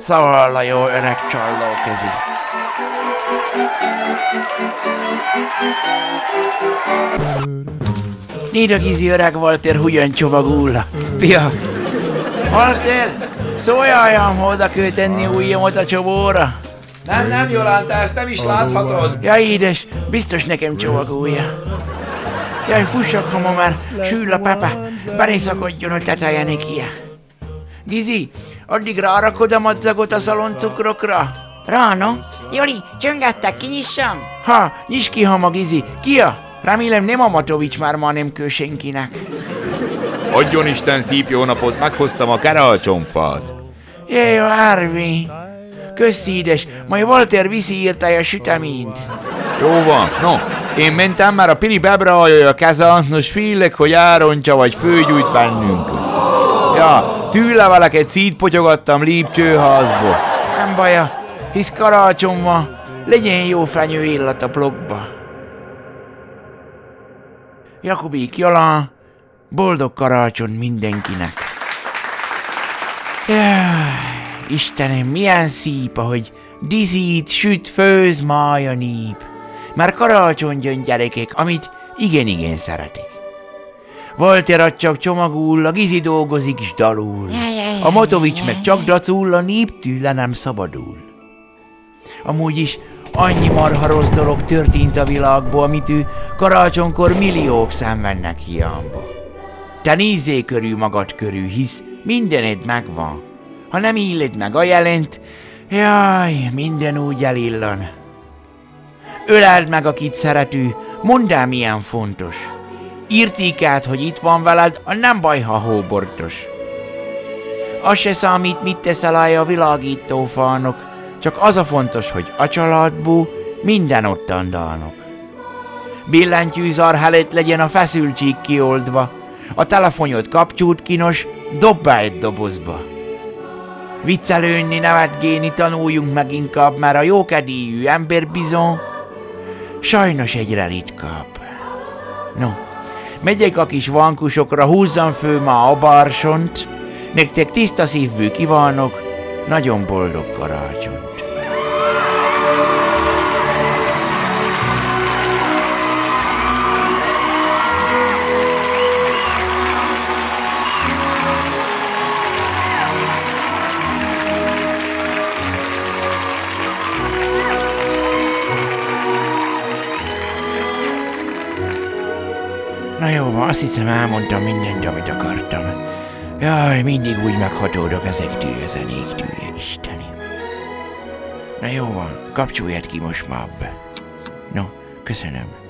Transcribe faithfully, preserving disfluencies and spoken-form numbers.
Szóval a jó öreg csalló kezi. Néd a Gizi öreg Walter hogyan csomagul. Pia! Walter! Szóljam, hogy oda kell tenni ujjamat a csobóra. Nem, nem, Jolanta, ezt nem is láthatod. Ja, édes, biztos nekem csomagolja. Jaj, fussak, ha ma már sül a pepe, berészakadjon a teteje nekia. Gizi, addigra arakod a madzagot a szaloncukrokra? Ráno? Joli, csöngettek, kinyissam? Ha, nyisd ki, hama, Gizi. Kia? Remélem nem a Matovics már ma nem kő senkinek. Adjon Isten szép jó napot, meghoztam a karácsonyfát. Jaj, Árvi. Köszi, édes, majd Walter viszi írtája a süteményt. Jó van, no, én mentem, már a Pili bebrajolja a keze, nos félek, hogy ároncsa vagy főgyújt bennünk. Ja, tűleveleket szétpotyogattam lépcsőházból. Nem baja, hisz karácsony van, legyen jó fenyő illat a blogba. Jakubék, Jola, boldog karácsony mindenkinek. Jaj, Istenem, milyen szép, ahogy dizít, süt, főz, máj a nép. Már karácsony jön, gyerekek, amit igen-igen szeretik. Walter csak csomagul, a Gizi dolgozik is dalul. A Matovics meg csak dacul, a nép tőle nem szabadul. Amúgy is annyi marha rossz dolog történt a világból, amit ő karácsonykor milliók szenvednek hiába. Te nézzél körül magad körül, hisz mindened megvan. Ha nem illed meg a jelent, jaj, minden úgy elillan. Öleld meg, akit szerető, mondd el, milyen fontos. Írtékeld, hogy itt van veled, a nem baj, ha hóbortos. Az se számít, mit teszel a világítófának, csak az a fontos, hogy a családból minden ottan dálnak. Billentyűzár helyett legyen a feszültség kioldva, a telefonjod kapcsolt kinos, dob be egy dobozba. Viccelődni, nevetgélni tanuljunk meg inkább, mert a jókedélyű ember bizony sajnos egyre ritkább. No, megyek a kis vankusokra, húzzam fő ma a barsont, nektek tiszta szívből kívánok nagyon boldog karácsonyt. Na jó van, azt hiszem elmondtam mindent, amit akartam. Jaj, mindig úgy meghatódok ezektől a zenéktől, Istenem. Na jó van, kapcsoljad ki most már be. No, köszönöm.